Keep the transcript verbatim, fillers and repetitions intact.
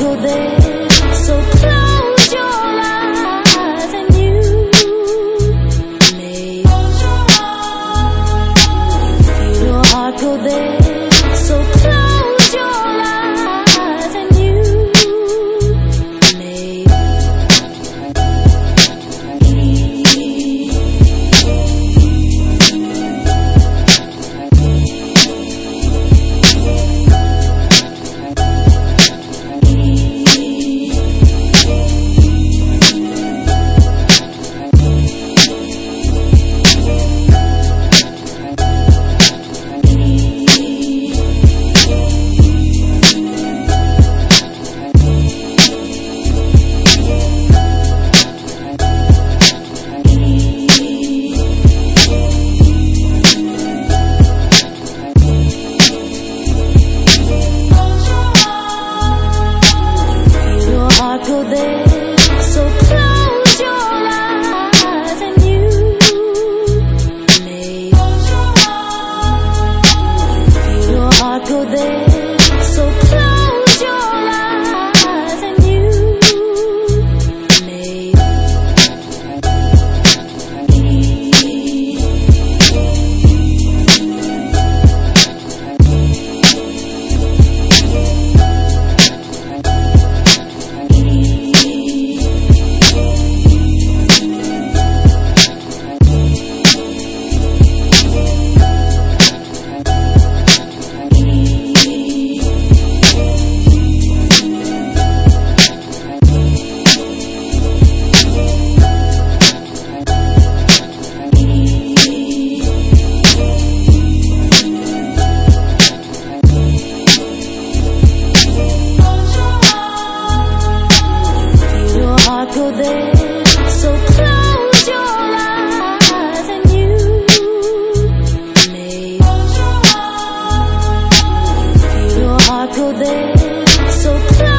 go there. So close your eyes and you may feel your heart go there. So close your eyes and you may go there. So close your eyes and you may feel your heart go there. So close your eyes and you may go there. So close your eyes and you may feel your heart go there. So close